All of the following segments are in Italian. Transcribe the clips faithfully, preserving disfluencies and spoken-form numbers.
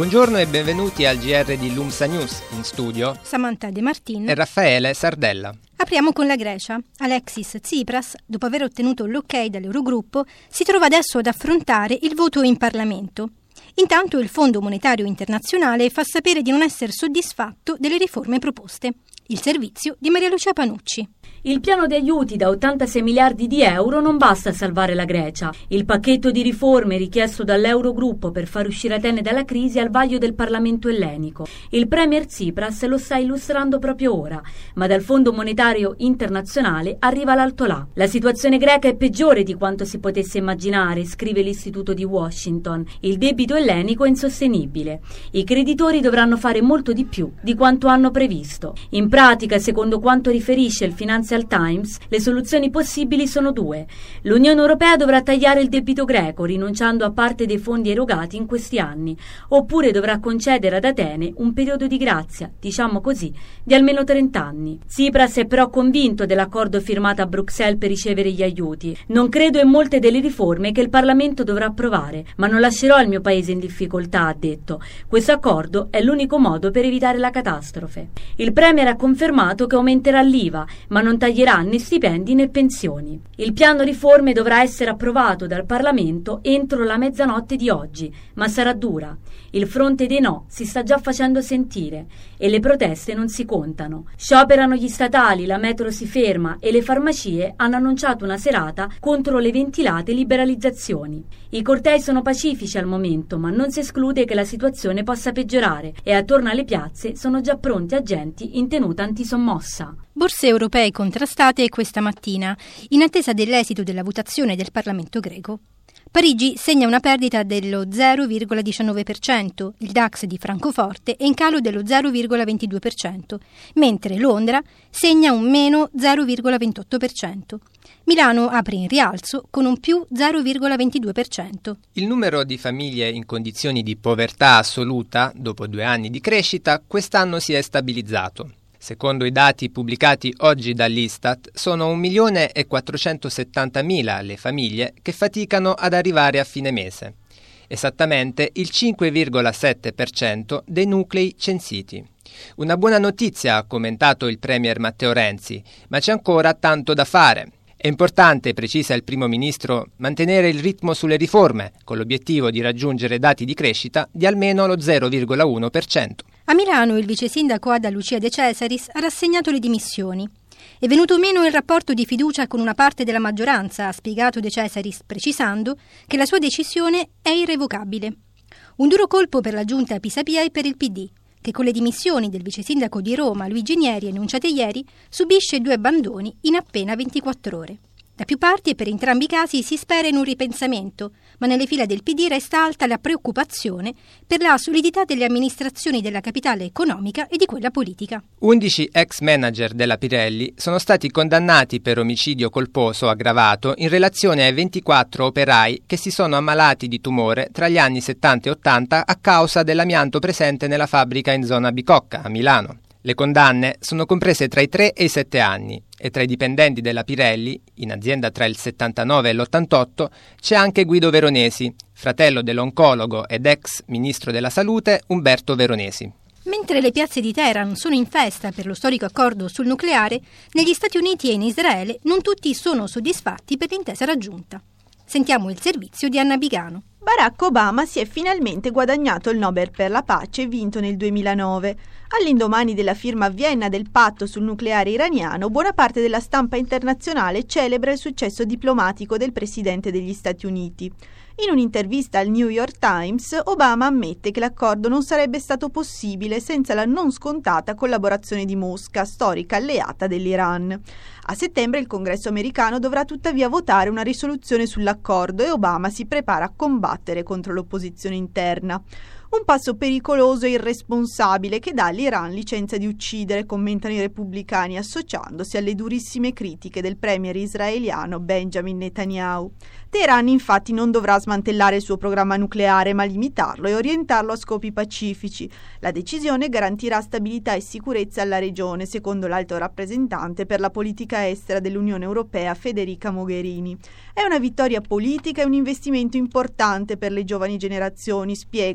Buongiorno e benvenuti al G R di Lumsa News, in studio Samantha De Martin e Raffaele Sardella. Apriamo con la Grecia. Alexis Tsipras, dopo aver ottenuto l'ok dall'Eurogruppo, si trova adesso ad affrontare il voto in Parlamento. Intanto il Fondo Monetario Internazionale fa sapere di non essere soddisfatto delle riforme proposte. Il servizio di Maria Lucia Panucci. Il piano di aiuti da ottantasei miliardi di euro non basta a salvare la Grecia. Il pacchetto di riforme richiesto dall'Eurogruppo per far uscire Atene dalla crisi è al vaglio del Parlamento ellenico. Il premier Tsipras lo sta illustrando proprio ora, ma dal Fondo Monetario Internazionale arriva l'alto là. La situazione greca è peggiore di quanto si potesse immaginare, scrive l'Istituto di Washington. Il debito ellenico è insostenibile. I creditori dovranno fare molto di più di quanto hanno previsto. In pratica, secondo quanto riferisce il Financial Times, le soluzioni possibili sono due. L'Unione Europea dovrà tagliare il debito greco, rinunciando a parte dei fondi erogati in questi anni, oppure dovrà concedere ad Atene un periodo di grazia, diciamo così, di almeno trenta anni. Tsipras è però convinto dell'accordo firmato a Bruxelles per ricevere gli aiuti. Non credo in molte delle riforme che il Parlamento dovrà approvare, ma non lascerò il mio paese in difficoltà, ha detto. Questo accordo è l'unico modo per evitare la catastrofe. Il premier ha confermato che aumenterà l'I V A, ma non taglierà né stipendi né pensioni. Il piano riforme dovrà essere approvato dal Parlamento entro la mezzanotte di oggi, ma sarà dura. Il fronte dei no si sta già facendo sentire e le proteste non si contano. Scioperano gli statali, la metro si ferma e le farmacie hanno annunciato una serata contro le ventilate liberalizzazioni. I cortei sono pacifici al momento, ma non si esclude che la situazione possa peggiorare e attorno alle piazze sono già pronti agenti in tenuta antisommossa. Borse europee contrastate questa mattina, in attesa dell'esito della votazione del Parlamento greco. Parigi segna una perdita dello zero virgola diciannove per cento, il DAX di Francoforte è in calo dello zero virgola ventidue per cento, mentre Londra segna un meno zero virgola ventotto per cento. Milano apre in rialzo con un più zero virgola ventidue per cento. Il numero di famiglie in condizioni di povertà assoluta, dopo due anni di crescita, quest'anno si è stabilizzato. Secondo i dati pubblicati oggi dall'Istat, sono un milione e quattrocentosettantamila le famiglie che faticano ad arrivare a fine mese. Esattamente il cinque virgola sette per cento dei nuclei censiti. Una buona notizia, ha commentato il premier Matteo Renzi, ma c'è ancora tanto da fare. È importante, precisa il primo ministro, mantenere il ritmo sulle riforme, con l'obiettivo di raggiungere dati di crescita di almeno lo zero virgola uno per cento. A Milano il vice sindaco Ada Lucia De Cesaris ha rassegnato le dimissioni. È venuto meno il rapporto di fiducia con una parte della maggioranza, ha spiegato De Cesaris, precisando che la sua decisione è irrevocabile. Un duro colpo per la giunta Pisapia e per il P D, che con le dimissioni del vice sindaco di Roma Luigi Nieri annunciate ieri subisce due abbandoni in appena ventiquattro ore. Da più parti e per entrambi i casi si spera in un ripensamento, ma nelle fila del P D resta alta la preoccupazione per la solidità delle amministrazioni della capitale economica e di quella politica. undici ex manager della Pirelli sono stati condannati per omicidio colposo aggravato in relazione ai ventiquattro operai che si sono ammalati di tumore tra gli anni settanta e ottanta a causa dell'amianto presente nella fabbrica in zona Bicocca, a Milano. Le condanne sono comprese tra i tre e i sette anni e tra i dipendenti della Pirelli, in azienda tra il settantanove e l'ottantotto, c'è anche Guido Veronesi, fratello dell'oncologo ed ex ministro della Salute Umberto Veronesi. Mentre le piazze di Teheran sono in festa per lo storico accordo sul nucleare, negli Stati Uniti e in Israele non tutti sono soddisfatti per l'intesa raggiunta. Sentiamo il servizio di Anna Bigano. Barack Obama si è finalmente guadagnato il Nobel per la pace vinto nel duemilanove. All'indomani della firma a Vienna del patto sul nucleare iraniano, buona parte della stampa internazionale celebra il successo diplomatico del presidente degli Stati Uniti. In un'intervista al New York Times, Obama ammette che l'accordo non sarebbe stato possibile senza la non scontata collaborazione di Mosca, storica alleata dell'Iran. A settembre il Congresso americano dovrà tuttavia votare una risoluzione sull'accordo e Obama si prepara a combattere contro l'opposizione interna. Un passo pericoloso e irresponsabile che dà all'Iran licenza di uccidere, commentano i repubblicani associandosi alle durissime critiche del premier israeliano Benjamin Netanyahu. Teheran infatti non dovrà smantellare il suo programma nucleare ma limitarlo e orientarlo a scopi pacifici. La decisione garantirà stabilità e sicurezza alla regione, secondo l'alto rappresentante per la politica estera dell'Unione Europea Federica Mogherini. È una vittoria politica e un investimento importante per le giovani generazioni, spiega la coordinatrice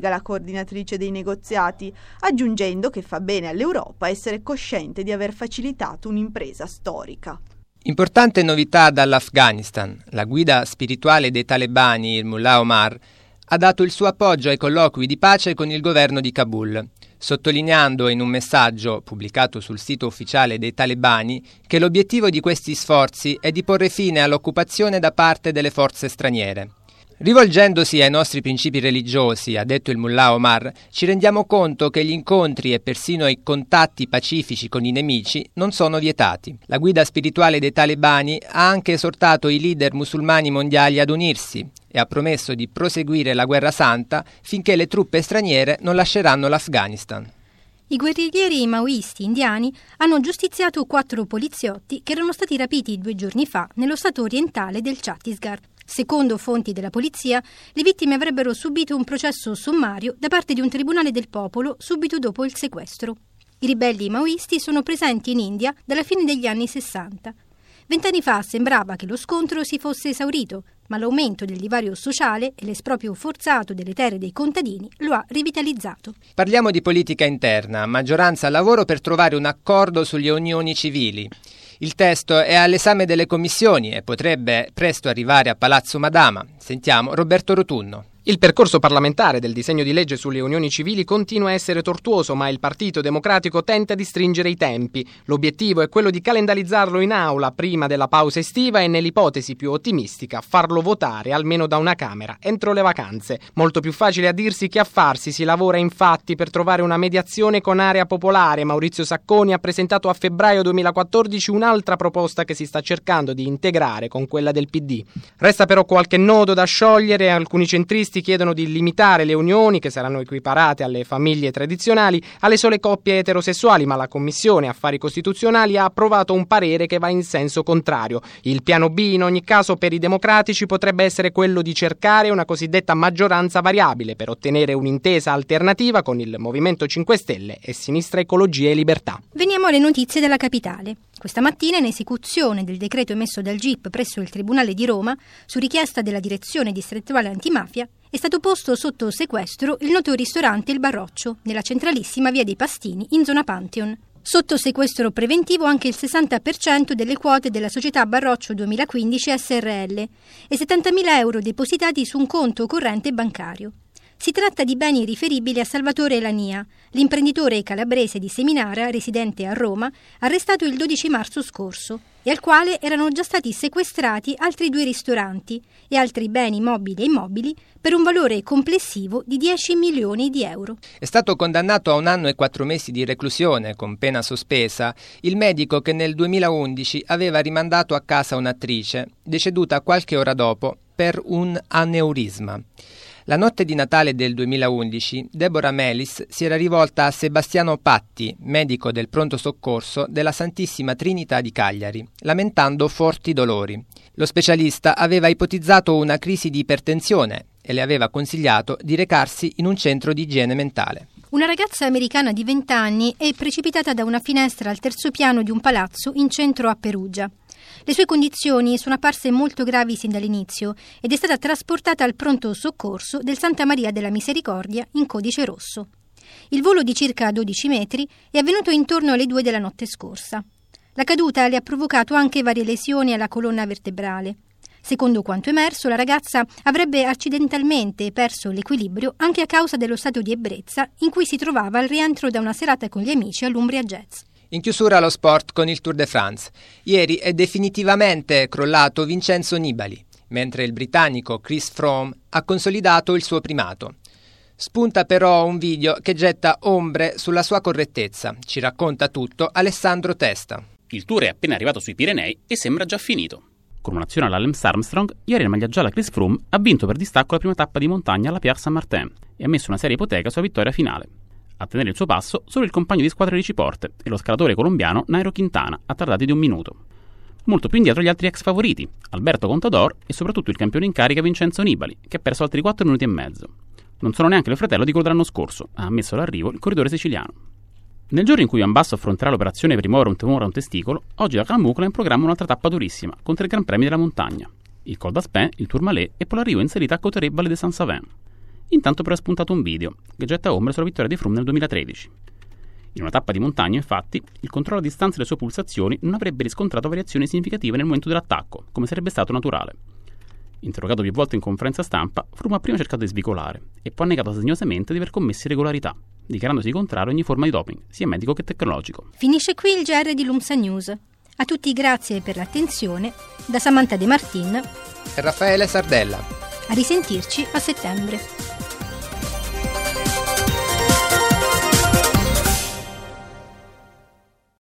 coordinatrice dei negoziati, aggiungendo che fa bene all'Europa essere cosciente di aver facilitato un'impresa storica. Importante novità dall'Afghanistan. La guida spirituale dei talebani, il Mullah Omar, ha dato il suo appoggio ai colloqui di pace con il governo di Kabul, sottolineando in un messaggio pubblicato sul sito ufficiale dei talebani che l'obiettivo di questi sforzi è di porre fine all'occupazione da parte delle forze straniere. Rivolgendosi ai nostri principi religiosi, ha detto il Mullah Omar, ci rendiamo conto che gli incontri e persino i contatti pacifici con i nemici non sono vietati. La guida spirituale dei talebani ha anche esortato i leader musulmani mondiali ad unirsi e ha promesso di proseguire la guerra santa finché le truppe straniere non lasceranno l'Afghanistan. I guerriglieri maoisti indiani hanno giustiziato quattro poliziotti che erano stati rapiti due giorni fa nello stato orientale del Chhattisgarh. Secondo fonti della polizia, le vittime avrebbero subito un processo sommario da parte di un tribunale del popolo subito dopo il sequestro. I ribelli maoisti sono presenti in India dalla fine degli anni sessanta. Vent'anni fa sembrava che lo scontro si fosse esaurito, ma l'aumento del divario sociale e l'esproprio forzato delle terre dei contadini lo ha rivitalizzato. Parliamo di politica interna, maggioranza al lavoro per trovare un accordo sulle unioni civili. Il testo è all'esame delle commissioni e potrebbe presto arrivare a Palazzo Madama. Sentiamo Roberto Rotunno. Il percorso parlamentare del disegno di legge sulle unioni civili continua a essere tortuoso, ma il Partito Democratico tenta di stringere i tempi. L'obiettivo è quello di calendarizzarlo in aula prima della pausa estiva e, nell'ipotesi più ottimistica, farlo votare almeno da una Camera entro le vacanze. Molto più facile a dirsi che a farsi. Si lavora infatti per trovare una mediazione con Area Popolare. Maurizio Sacconi ha presentato a febbraio duemilaquattordici un'altra proposta che si sta cercando di integrare con quella del P D. Resta però qualche nodo da sciogliere e alcuni centristi chiedono di limitare le unioni, che saranno equiparate alle famiglie tradizionali, alle sole coppie eterosessuali, ma la Commissione Affari Costituzionali ha approvato un parere che va in senso contrario. Il piano B, in ogni caso, per i democratici potrebbe essere quello di cercare una cosiddetta maggioranza variabile per ottenere un'intesa alternativa con il Movimento cinque Stelle e Sinistra Ecologia e Libertà. Veniamo alle notizie della capitale. Questa mattina, in esecuzione del decreto emesso dal G I P presso il Tribunale di Roma, su richiesta della Direzione Distrettuale Antimafia, è stato posto sotto sequestro il noto ristorante Il Barroccio, nella centralissima via dei Pastini, in zona Pantheon. Sotto sequestro preventivo anche il sessanta per cento delle quote della società Barroccio duemilaquindici S R L e settantamila euro depositati su un conto corrente bancario. Si tratta di beni riferibili a Salvatore Lania, l'imprenditore calabrese di Seminara, residente a Roma, arrestato il dodici marzo scorso, e al quale erano già stati sequestrati altri due ristoranti e altri beni mobili e immobili per un valore complessivo di dieci milioni di euro. È stato condannato a un anno e quattro mesi di reclusione con pena sospesa il medico che nel duemilaundici aveva rimandato a casa un'attrice, deceduta qualche ora dopo per un aneurisma. La notte di Natale del duemilaundici, Deborah Melis si era rivolta a Sebastiano Patti, medico del pronto soccorso della Santissima Trinità di Cagliari, lamentando forti dolori. Lo specialista aveva ipotizzato una crisi di ipertensione e le aveva consigliato di recarsi in un centro di igiene mentale. Una ragazza americana di venti anni è precipitata da una finestra al terzo piano di un palazzo in centro a Perugia. Le sue condizioni sono apparse molto gravi sin dall'inizio ed è stata trasportata al pronto soccorso del Santa Maria della Misericordia in codice rosso. Il volo di circa dodici metri è avvenuto intorno alle due della notte scorsa. La caduta le ha provocato anche varie lesioni alla colonna vertebrale. Secondo quanto emerso, la ragazza avrebbe accidentalmente perso l'equilibrio anche a causa dello stato di ebbrezza in cui si trovava al rientro da una serata con gli amici all'Umbria Jazz. In chiusura lo sport con il Tour de France. Ieri è definitivamente crollato Vincenzo Nibali, mentre il britannico Chris Froome ha consolidato il suo primato. Spunta però un video che getta ombre sulla sua correttezza. Ci racconta tutto Alessandro Testa. Il Tour è appena arrivato sui Pirenei e sembra già finito. Con un'azione alla Lance Armstrong, ieri il maglia gialla Chris Froome ha vinto per distacco la prima tappa di montagna alla Pierre Saint-Martin e ha messo una seria ipoteca sulla vittoria finale. A tenere il suo passo solo il compagno di squadra Richie Porte e lo scalatore colombiano Nairo Quintana, attardati di un minuto. Molto più indietro gli altri ex favoriti, Alberto Contador e soprattutto il campione in carica Vincenzo Nibali, che ha perso altri quattro minuti e mezzo. Non sono neanche il fratello di quello dell'anno scorso, ha ammesso all'arrivo il corridore siciliano. Nel giorno in cui Van Basso affronterà l'operazione per rimuovere un tumore a un testicolo, oggi la Calmucla è in programma un'altra tappa durissima, con tre Gran Premi della montagna. Il Col d'Aspin, il Tourmalet e poi l'arrivo in salita a Cauterets Valle de Saint-Savin. Intanto però è spuntato un video che getta ombre sulla vittoria di Froome nel duemilatredici. In una tappa di montagna, infatti, il controllo a distanza delle sue pulsazioni non avrebbe riscontrato variazioni significative nel momento dell'attacco, come sarebbe stato naturale. Interrogato più volte in conferenza stampa, Froome ha prima cercato di svicolare e poi ha negato sdegnosamente di aver commesso irregolarità, dichiarandosi contrario a ogni forma di doping, sia medico che tecnologico. Finisce qui il G R di Lumsa News. A tutti grazie per l'attenzione, da Samantha De Martin e Raffaele Sardella. A risentirci a settembre.